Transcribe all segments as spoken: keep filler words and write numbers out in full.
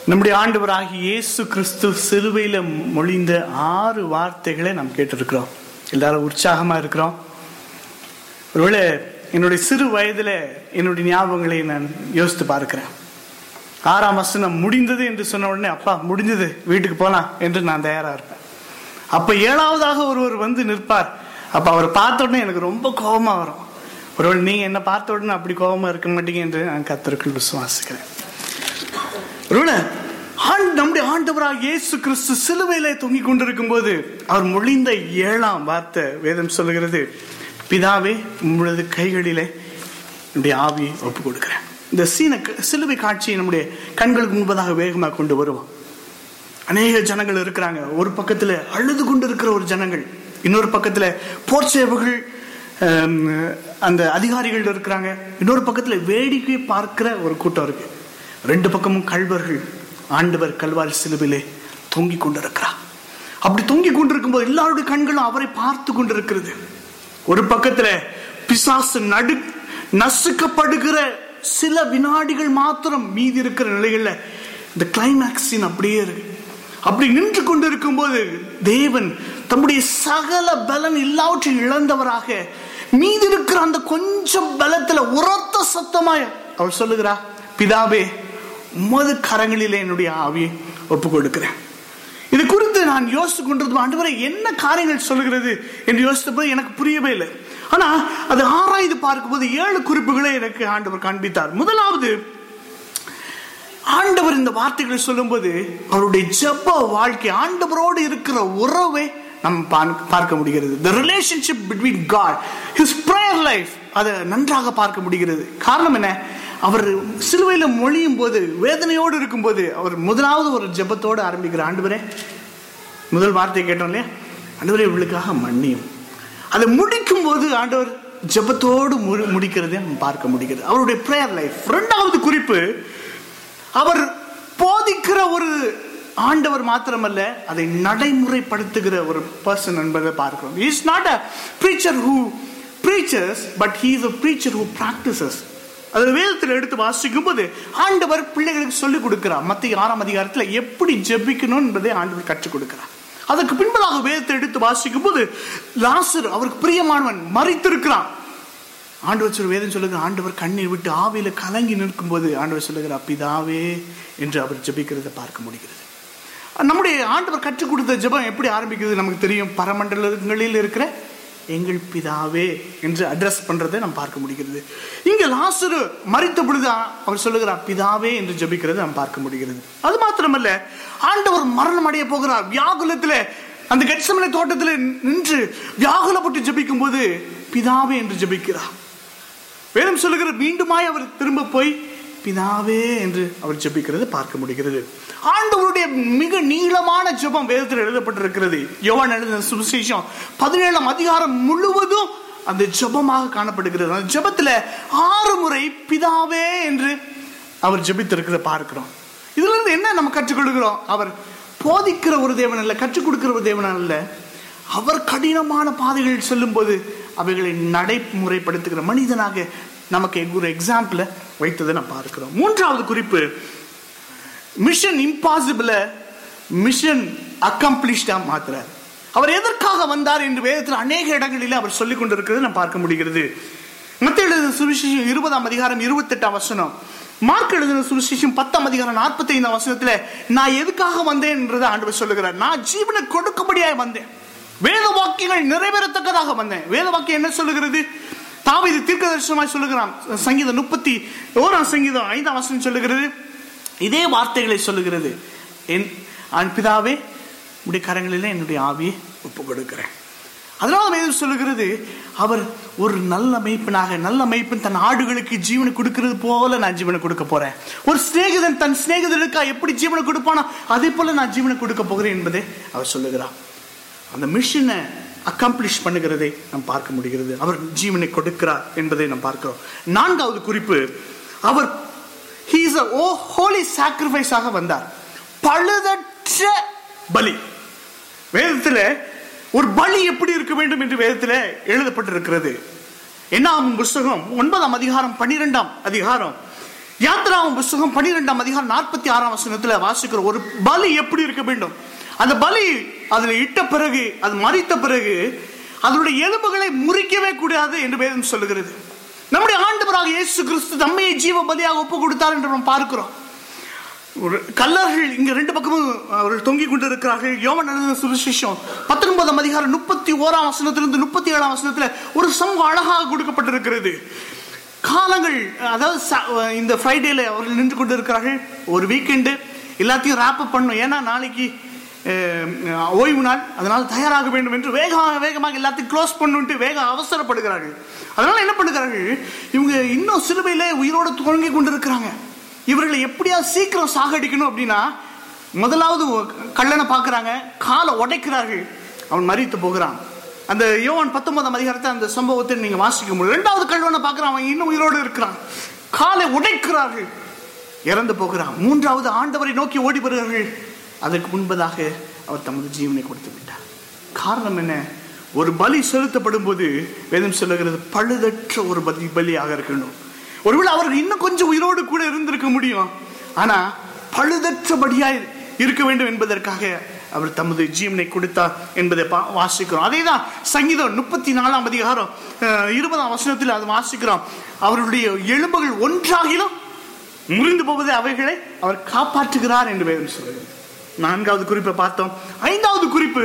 நம்முடைய ஆண்டவராகிய இயேசு கிறிஸ்து சிலுவையில மொழிந்த ஆறு வார்த்தைகளை நாம் கேட்டிருக்கிறோம். எல்லாரும் உற்சாகமா இருக்கிறோம். ஒருவேளை என்னுடைய சிறு வயதுல என்னுடைய ஞாபகங்களை நான் யோசித்து பார்க்கிறேன். ஆறாம் வசனம் முடிந்தது என்று சொன்ன உடனே அப்பா முடிஞ்சது வீட்டுக்கு போலாம் என்று நான் தயாரா இருப்பேன். அப்ப ஏழாவதாக ஒருவர் வந்து நிற்பார். அப்ப அவர் பார்த்த உடனே எனக்கு ரொம்ப கோபமா வரும். ஒருவேளை நீங்க என்ன பார்த்த உடனே அப்படி கோபமா இருக்க மாட்டீங்க என்று நான் கர்த்தருக்குள் விசுவாசிக்கிறேன். நம்முடைய ஆண்டவராக இயேசு கிறிஸ்து சிலுவையிலே தொங்கிக் கொண்டிருக்கும் போது அவர் மொழிந்த ஏழாம் வார்த்தை வேதம் சொல்லுகிறது, பிதாவே உங்களது கைகளிலே என்னுடைய ஆவியை ஒப்புக் கொடுக்கிறேன். இந்த சீன சிலுவை காட்சியை நம்முடைய கண்களுக்கு முன்பதாக வேகமாக கொண்டு வருவோம். அநேக ஜனங்கள் இருக்கிறாங்க. ஒரு பக்கத்துல அழுது கொண்டு இருக்கிற ஒரு ஜனங்கள், இன்னொரு பக்கத்துல போர்ச்சேவர்கள் அந்த அதிகாரிகள் இருக்கிறாங்க, இன்னொரு பக்கத்துல வேடிக்கை பார்க்கிற ஒரு கூட்டம் இருக்கு. ரெண்டு பக்கமும் கல்வர்கள். ஆண்டவர் கல்வாரி சிலுவிலே தொங்கிக் கொண்டிருக்கிறார். அப்படி தொங்கிக் கொண்டிருக்கும் போது எல்லாருடைய கண்களும் அவரை பார்த்து கொண்டிருக்கிறது. ஒரு பக்கத்துல பிசாசு நடு நசுக்கப்படுகிற சில வினாடிகள் மாத்திரம் மீதி இருக்கிற நிலைகள்ல இந்த கிளைமேக்ஸ் சீன் அப்படியே இருக்கு. அப்படி நின்று கொண்டிருக்கும் போது தேவன் தம்முடைய சகல பலன் எல்லாவற்றையும் இழந்தவராக மீதி இருக்கிற அந்த கொஞ்சம் பலத்துல உரத்த சத்தமாய் அவர் சொல்லுகிறார், பிதாவே உமது கரங்களிலே என்னுடைய ஆவியை ஒப்புக் கொடுக்கிறேன். இது குறித்து நான் யோசித்து கொண்டிருந்த ஆண்டவரே என்ன காரியங்கள் சொல்லுகிறது என்று யோசித்த போது எனக்கு புரியவே இல்லை. ஆனா அது ஆராய்ந்து பார்க்கும் போது ஏழு குறிப்புகளை எனக்கு ஆண்டவர் காண்பித்தார். முதலாவது, ஆண்டவர் இந்த வார்த்தைகளை சொல்லும் போது அவருடைய ஜெப வாழ்க்கை, ஆண்டவரோடு இருக்கிற உறவை நம்ம பார்க்க முடிகிறது. The relationship between God, his prayer life, அதை நன்றாக பார்க்க முடிகிறது. காரணம் என்ன? அவர் சிலுவையில மொழியும் போது வேதனையோடு இருக்கும் போது அவர் முதலாவது ஒரு ஜெபத்தோடு ஆரம்பிக்கிற, ஆண்டவரே, முதல் வார்த்தை கேட்டோம் இல்லையா, ஆண்டவரே இவளுக்காக மன்னியும். அதை முடிக்கும் போது ஆண்டவர் ஜெபத்தோடு முடிக்கிறதை நம்ம பார்க்க முடிகிறது, அவருடைய பிரேயர் லைஃப். இரண்டாவது குறிப்பு, அவர் போதிக்கிற ஒரு ஆண்டவர் மாத்திரமல்ல, அதை நடைமுறைப்படுத்துகிற ஒரு பர்சன் என்பதை பார்க்கிறோம். He is not a preacher who preaches, but he is a preacher who practices. அது வேதத்தில் எடுத்து வாசிக்கும் போது ஆண்டவர் பிள்ளைகளுக்கு சொல்லிக் கொடுக்கிறார். மத்திய ஆறாம் அதிகாரத்துல எப்படி ஜெபிக்கணும் என்பதை ஆண்டவர் கற்றுக் கொடுக்கிறார். அதற்கு பின்பதாக வேதத்தை எடுத்து வாசிக்கும் போது லாசர் அவருக்கு பிரியமானவன் மரித்திருக்கிறான். ஆண்டவர் சொல்ல வேதம் சொல்லுகிற, ஆண்டவர் கண்ணீர் விட்டு ஆவியில கலங்கி நிற்கும் போது ஆண்டவர் சொல்லுகிறார், பிதாவே என்று அவர் ஜெபிக்கிறதை பார்க்க முடிகிறது. நம்முடைய ஆண்டவர் கற்றுக் கொடுத்த ஜெபம் எப்படி ஆரம்பிக்கிறது நமக்கு தெரியும். பரமண்டலங்களில் இருக்கிற எங்கள் பிதாவே என்று அட்ரஸ் பண்றதை நாம் பார்க்க முடிகிறது. இங்க லாசரு மரித்த பொழுது அவர் சொல்லுகிறார், பிதாவே என்று ஜெபிக்கிறது நாம் பார்க்க முடிகிறது. அது மாத்திரமல்ல, ஆண்டவர் மரணம் அடைய போகிறார். வியாகுலத்துல அந்த கெத்செமனே தோட்டத்தில் நின்று வியாகுலப்பட்டு ஜெபிக்கும் போது பிதாவே என்று ஜெபிக்கிறார். வேதம் சொல்லுகிற மீண்டுமாய் அவர் திரும்ப போய் பிதாவே என்று அவர் ஜெபிக்கிறது பார்க்க முடிகிறது. ஆண்டவருடைய மிக நீளமான ஜெபம் வேதத்தில் எழுதப்பட்டிருக்கிறது. யோவான் எழுதின சுவிசேஷம் பதினேழாம் அதிகாரம் முழுவதும் அந்த ஜெபமாக காணப்படுகிறது. அந்த ஜெபத்துல ஆறு முறை பிதாவே என்று அவர் ஜெபித்திருக்கிறத பார்க்கிறோம். இதுல இருந்து என்ன நம்ம கற்றுக்கொள்கிறோம்? அவர் போதிக்கிற ஒரு தேவன் அல்ல, கற்றுக் கொடுக்கிற ஒரு தேவன் அல்ல. அவர் கடினமான பாதைகளில் செல்லும் போது அவைகளை நடைமுறைப்படுத்துகிற மனிதனாக நமக்கு ஒரு எக்ஸாம்பிள வைத்ததை நாம் பார்க்கிறோம். மூன்றாவது குறிப்பு, மிஷன் இம்பாசிபிள மிஷன் அக்கம்ப்ளிஷ்டா மாத்துறார். அவர் எதற்காக வந்தார் என்று வேதத்தில் அநேக இடங்களில் அவர் சொல்லிக் கொண்டிருக்கிறது நாம் பார்க்க முடிகிறது. மத்தேயு எழுதின சுவிசேஷம் இருபதாம் அதிகாரம் இருபத்தி எட்டாம் வசனம், மார்க் எழுதின சுவிசேஷம் பத்தாம் அதிகாரம் நாற்பத்தி ஐந்தாம் வசனத்துல நான் எதுக்காக வந்தேன் என்றதை ஆண்டவர் சொல்லுகிறார். நான் ஜீவனை கொடுக்கும்படியாய் வந்தேன், வேத வாக்கியங்கள் நிறைவேறத்தக்கதாக வந்தேன். வேத வாக்கியம் என்ன சொல்லுகிறது? தாவீது தீர்க்கதரிசனமாய் சொல்லுகிறான். சங்கீதம் முப்பத்தி ஓராம் சங்கீதம் ஐந்தாம் வசனம் சொல்லுகிறது, இதே வார்த்தைகளை சொல்லுகிறது, என் பிதாவே உடைய கரங்களிலே என்னுடைய ஆவியை ஒப்புக் கொடுக்கிறேன். அதனால வேதம் சொல்லுகிறது, அவர் ஒரு நல்ல மேய்ப்பனாக, நல்ல மேய்ப்பன் தன் ஆடுகளுக்கு ஜீவனை கொடுக்கிறது போல நான் ஜீவனை கொடுக்க போறேன். ஒரு சிநேகிதன் தன் சிநேகிதனுக்கா எப்படி ஜீவனை கொடுப்பானோ அதே போல நான் ஜீவனை கொடுக்க போகிறேன் என்பதை அவர் சொல்லுகிறார். அந்த மிஷனை அக்கம்ப்ளிஷ் பண்ணுகிறதை நாம் பார்க்க முடிகிறது. அவர் ஜீவனை கொடுக்கிறார் என்பதை நாம் பார்க்கிறோம். நான்காவது குறிப்பு, அவர் he is a holy sacrifice ஆக வந்தார். பழுதற்ற பலி. வேதத்துல ஒரு பலி எப்படி இருக்க வேண்டும் என்று வேதத்துல எழுதப்பட்டிருக்கிறது. என்னாகும் புஸ்தகம் ஒன்பதாம் அதிகாரம் பன்னிரெண்டாம் அதிகாரம் யாத்திராகமம் புத்தகம் பன்னிரெண்டாம் அதிகாரம் நாற்பத்தி ஆறாம் வசனத்துல வாசிக்கிற ஒரு பலி எப்படி இருக்க வேண்டும். அந்த பலி அதுல இட்ட பிறகு, அது மரித்த பிறகு அதனுடைய எலும்புகளை முறிக்கவே கூடாது என்று வேதம் சொல்லுகிறது. நம்முடைய ஆண்டவராக இயேசு கிறிஸ்து நம்மையை ஜீவ பலியாக ஒப்பு கொடுத்தார் என்று நாம் பார்க்கிறோம். ஒரு கல்லர்கள் இங்க ரெண்டு பக்கமும் அவர்கள் தொங்கிக் கொண்டிருக்கிறார்கள். யோவான் எழுதின சுவிசேஷம் பத்தொன்பதாம் அதிகாரம் முப்பத்தி ஓராம் வசனத்திலிருந்து முப்பத்தி ஏழாம் வசனத்துல ஒரு சமூகம் அழகாக கொடுக்கப்பட்டிருக்கிறது. காலங்கள், அதாவது இந்த ஃப்ரைடேல அவர்கள் நின்று கொண்டு இருக்கிறார்கள். ஒரு வீக்கெண்டு எல்லாத்தையும் ரேப் அப் பண்ணும், ஏன்னா நாளைக்கு ஓய்வு நாள், அதனால தயாராக வேண்டும் என்று வேகமாக வேகமாக எல்லாத்தையும் க்ளோஸ் பண்ணிட்டு வேக அவசரப்படுகிறார்கள். அதனால என்ன பண்ணுகிறார்கள், இவங்க இன்னும் சிலுவையில உயிரோடு தொங்கி கொண்டு இருக்கிறாங்க. இவர்களை எப்படியாவது சீக்கிரம் சாகடிக்கணும் அப்படின்னா முதலாவது கள்ளனை பார்க்கிறாங்க, காலை உடைக்கிறார்கள், அவன் மரித்து போகிறான். அந்த யோவான் பத்தொன்பதாம் அதிகாரத்தை அந்த சம்பவத்தை நீங்க வாசிக்க முடியும். இரண்டாவது கள்ளனை பார்க்கிறான், அவன் இன்னும் உயிரோடு இருக்கிறான், காலை உடைக்கிறார்கள், இறந்து போகிறான். மூன்றாவது ஆண்டவரை நோக்கி ஓடி வருகிறார்கள். அதற்கு முன்பதாக அவர் தமது ஜீவனை கொடுத்து விட்டார். காரணம் என்ன? ஒரு பலி செலுத்தப்படும் போது வேதம் சொல்லுகிறது பழுதற்ற ஒரு பலி பலியாக இருக்கணும். ஒருவேளை அவர்கள் இன்னும் கொஞ்சம் உயிரோடு கூட இருந்திருக்க முடியும், ஆனா பழுதற்றபடியாய் இருக்க வேண்டும் என்பதற்காக அவர் தமது ஜீவனை கொடுத்தார் என்பதை வாசிக்கிறோம். அதே தான் சங்கீதம் முப்பத்தி நாலாம் அதிகாரம் இருபதாம் வசனத்தில் அது வாசிக்கிறோம். அவருடைய எலும்புகள் ஒன்றாகிலும் முறிந்து போவதை அவைகளை அவர் காப்பாற்றுகிறார் என்று வேதம் சொல்லுகிறது. நான்காவது குறிப்பை பார்த்தோம். ஐந்தாவது குறிப்பு,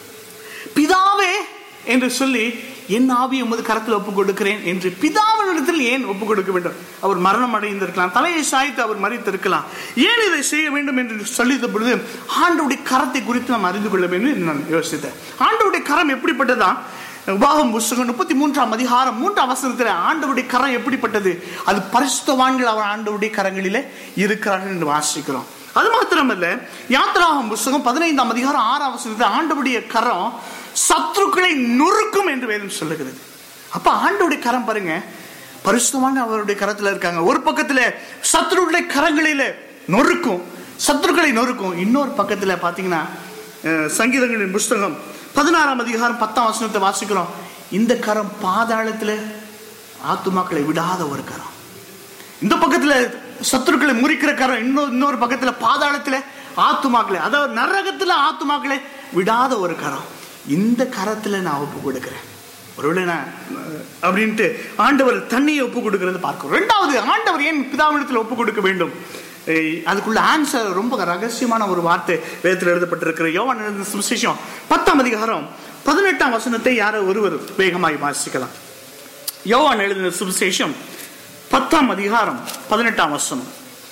பிதாவே என்று சொல்லி என் ஆவியை உமது கரத்தில் ஒப்புக் கொடுக்கிறேன் என்று பிதாவினிடத்தில் ஏன் ஒப்புக் கொடுக்க வேண்டும்? அவர் மரணம் அடைந்திருக்கலாம், தலையை சாய்த்து அவர் மரித்திருக்கலாம், ஏன் இதை செய்ய வேண்டும் என்று சொல்லித்த பொழுது ஆண்டவருடைய கரத்தை குறித்து நாம் அறிந்து கொள்ள வேண்டும் என்று நான் யோசித்தேன். ஆண்டவருடைய கரம் எப்படிப்பட்டதா? உபாகமம் புத்தகம் முப்பத்தி மூன்றாம் அதிகாரம் மூன்றாம் வசனத்தில் ஆண்டவருடைய கரம் எப்படிப்பட்டது? அது பரிசுத்தவான்கள் அவர் ஆண்டவருடைய கரங்களிலே இருக்கிறார்கள் என்று வாசிக்கிறோம். அது மாத்திரமல்ல, யாத்திராகமம் புத்தகம் பதினைந்தாம் அதிகாரம் ஆறாம் வசனத்தில் ஆண்டவருடைய கரம் சத்துருக்களை நொறுக்கும் என்று வேதம் சொல்லுகிறது. அப்ப ஆண்டவருடைய கரம் பாருங்க, பரிசுத்தமான அவருடைய கரத்துல இருக்காங்க. ஒரு பக்கத்துல சத்துருக்களை கரங்களில நொறுக்கும், சத்துருக்களை நொறுக்கும். இன்னொரு பக்கத்துல பாத்தீங்கன்னா சங்கீதங்களின் புஸ்தகம் பதினாறாம் அதிகாரம் பத்தாம் வசனத்தை வாசிக்கிறோம். இந்த கரம் பாதாளத்துல ஆத்துமாக்களை விடாத ஒரு கரம். இந்த பக்கத்துல சத்துருக்களை முறிக்கிற கரம், இன்னொரு இன்னொரு பக்கத்துல பாதாளத்துல ஆத்துமாக்களை, அதாவது நரகத்துல ஆத்துமாக்களை விடாத ஒரு கரம். இந்த கரத்துல நான் ஒப்பு கொடுக்கிறேன். ஒருவேளை நான் அப்படின்ட்டு ஆண்டவர் தண்ணியை ஒப்பு கொடுக்கிறது பார்க்கிறோம். ரெண்டாவது, ஆண்டவர் ஏன் பிதாவிடத்தில் ஒப்பு கொடுக்க வேண்டும்? அதுக்குள்ள ஆன்சர் ரொம்ப ரகசியமான ஒரு வார்த்தை வேதத்தில் எழுதப்பட்டிருக்கிற யோவான் எழுதின சுவிசேஷம் பத்தாம் அதிகாரம் பதினெட்டாம் வசனத்தை யாரோ ஒருவர் வேகமாய் வாசிக்கலாம். யோவான் எழுதின சுவிசேஷம் பத்தாம் அதிகாரம் பதினெட்டாம் வசனம்.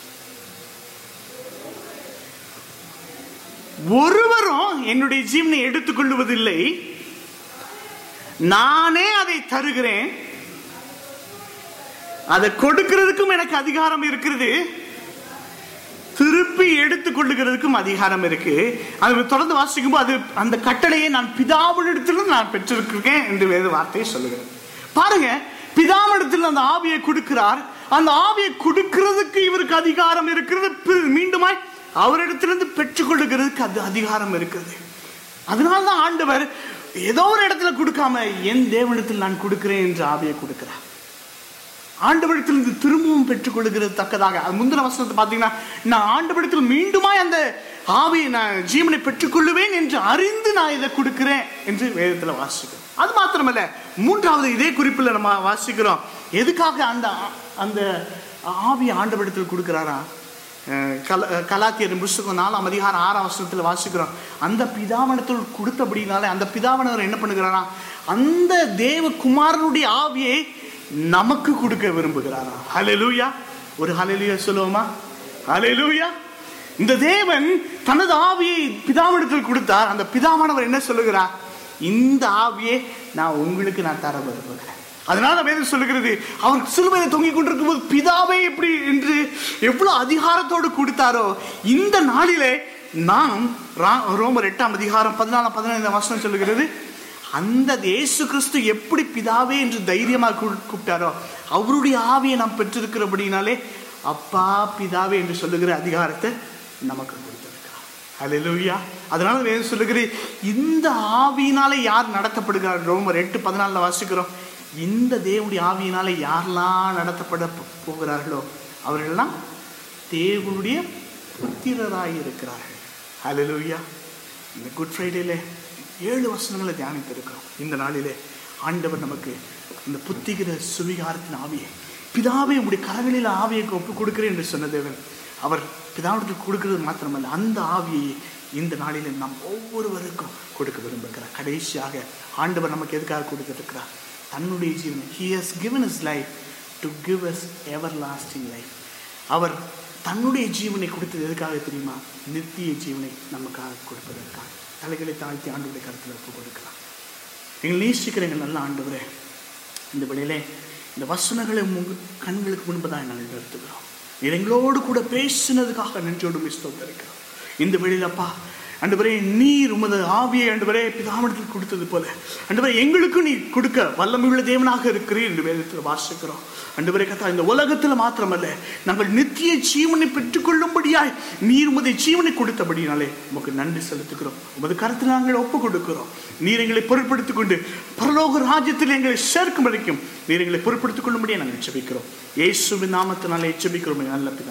ஒருவரும் என்னுடைய ஜீவனை எடுத்துக் கொள்வதில்லை, நானே அதை தருகிறேன், அதை கொடுக்கிறதுக்கும் எனக்கு அதிகாரம் இருக்கிறது, திருப்பி எடுத்துக் கொள்ளுகிறதுக்கும் அதிகாரம் இருக்கு. அது தொடர்ந்து வாசிக்கும் போது அது அந்த கட்டளையை நான் பிதாவினிடத்திலிருந்து நான் பெற்றிருக்கிறேன் என்று வேத வார்த்தையை சொல்லுகிறேன். பாருங்க, பிதாவினிடத்தில் அந்த ஆவியை கொடுக்கிறார். அந்த ஆவியை கொடுக்கிறதுக்கு இவருக்கு அதிகாரம் இருக்கிறது, மீண்டுமாய் அவரிடத்திலிருந்து பெற்றுக் கொள்ளுகிறதுக்கு அது அதிகாரம் இருக்கிறது. அதனால்தான் ஆண்டவர் ஏதோ ஒரு இடத்துல கொடுக்காம என் தேவனிடத்தில் நான் கொடுக்கிறேன் என்று ஆவியை கொடுக்கிறார். ஆண்டவரிடத்திலிருந்து திரும்பவும் பெற்றுக் கொள்ளுகிறது தக்கதாக. முந்தின வசனத்தை பார்த்தீங்கன்னா, நான் ஆண்டவரிடத்தில் மீண்டுமாய் அந்த ஆவியை நான் ஜீவனை பெற்றுக் கொள்ளுவேன் என்று அறிந்து நான் இதை கொடுக்கிறேன் என்று வேதத்தில் வாசிக்கிறோம். அது மாத்திரமல்ல, மூன்றாவது இதே குறிப்பில் நம்ம வாசிக்கிறோம். எதுக்காக அந்த அந்த ஆவியை ஆண்டவரிடத்தில் கொடுக்கிறாரா? கலாத்தியர் புஸ்தகம் நாலாம் அதிகாரம் ஆறாம் வசனத்தில் வாசிக்கிறோம். அந்த பிதாவனத்தில் கொடுத்தபடினாலே அந்த பிதாவனர் என்ன பண்ணுகிறாரா? அந்த தேவ குமாரனுடைய ஆவியை நமக்கு கொடுக்க விரும்புகிறாரா? ஹல்லேலூயா! ஒரு ஹல்லேலூயா சொல்லுவோமா? ஹல்லேலூயா! இந்த தேவன் தனது ஆவியை பிதாவிடத்தில் கொடுத்தார். அந்த பிதாவானவர் என்ன சொல்லுகிறார்? இந்த ஆவியை நான் உங்களுக்கு நான் தர விரும்புகிறேன். அதனால வேதம் சொல்லுகிறது, அவர் சிலுவையில் தொங்கிக் கொண்டிருக்கும் போது பிதாவே எப்படி என்று எவ்வளவு அதிகாரத்தோடு கொடுத்தாரோ, இந்த நாளிலே நாம் ரோமர் எட்டாம் அதிகாரம் பதினாலாம் பதினைந்தாம் வசனம் சொல்லுகிறது, அந்த இயேசு கிறிஸ்து எப்படி பிதாவே என்று தைரியமாக கூப்பிட்டாரோ அவருடைய ஆவியை நாம் பெற்றிருக்கிறபடினாலே அப்பா பிதாவே என்று சொல்லுகிற அதிகாரத்தை நமக்கு கொடுத்திருக்கிறார். ஹல்லேலூயா! அதனால வேதம் சொல்லுகிறது, இந்த ஆவியினாலே யார் நடத்தப்படுகிறார்? ரோமர் எட்டு பதினாலுல வாசிக்கிறோம். இந்த தேவனுடைய ஆவியினாலே யாரெல்லாம் நடத்தப்பட போகிறார்களோ அவர்கள்லாம் தேவனுடைய புத்திரராய் இருக்கிறார்கள். ஹல்லேலூயா. இந்த குட் ஃப்ரைடேல ஏழு வசனங்களை தியானித்து இருக்கிறோம். இந்த நாளிலே ஆண்டவர் நமக்கு இந்த புத்திகிற சுவிகாரத்தின் ஆவியை, பிதாவை உங்களுடைய கரங்களில் ஆவியை ஒப்பு கொடுக்கிறேன் என்று சொன்ன தேவன், அவர் பிதாவிடத்தில் கொடுக்கிறது மாத்திரமல்ல, அந்த ஆவியை இந்த நாளில் நாம் ஒவ்வொருவருக்கும் கொடுக்க விரும்புகிறார். கடைசியாக ஆண்டவர் நமக்கு எதுக்காக கொடுத்திருக்கிறார்? தன்னுடைய ஜீவனை. He has given his life to give us everlasting life. அவர் தன்னுடைய ஜீவனை கொடுத்தது எதுக்காக தெரியுமா? நித்திய ஜீவனை நமக்காக கொடுப்பதற்காக. தலைகளை தாழ்த்தி ஆண்டவருடைய கருத்தில் ஒப்பு கொடுக்கலாம். எங்கள் நேசிக்கிற எங்கள் நல்ல ஆண்டவரே, இந்த வேளையிலே இந்த வசனங்களை கண்களுக்கு முன்பதாக நாங்கள் நிறுத்துகிறோம். நீர் எங்களோடு கூட பேசினதுக்காக நன்றியோடு ஸ்தோத்திரிக்கிறோம். இந்த வேளையிலப்பா ஆண்டவரே, நீர் உமது ஆவியை ஆண்டவரே பிதாவிடத்தில் கொடுத்தது போல ஆண்டவரே எங்களுக்கு நீ கொடுக்க வல்லமையுள்ள தேவனாக இருக்கிறீர் என்று வேதத்தில் வாசிக்கிறோம். ஆண்டவரே கர்த்தா, இந்த உலகத்தில் மாத்திரமல்ல, நாங்கள் நித்திய ஜீவனை பெற்றுக்கொள்ளும்படியாய் நீர் உமது ஜீவனை கொடுத்தபடினாலே உமக்கு நன்றி செலுத்துகிறோம். உமது கருத்தில் நாங்கள் ஒப்பு கொடுக்கிறோம். நீர் எங்களை பொருட்படுத்திக் கொண்டு பரலோக ராஜ்யத்தில் எங்களை சேர்க்கும் வரைக்கும் நீர் எங்களை பொருட்படுத்திக் கொள்ளும்படியே நாங்கள் ஜெபிக்கிறோம். இயேசுவின் நாமத்தினாலே ஜெபிக்கிறோம் நல்ல பிதாவே.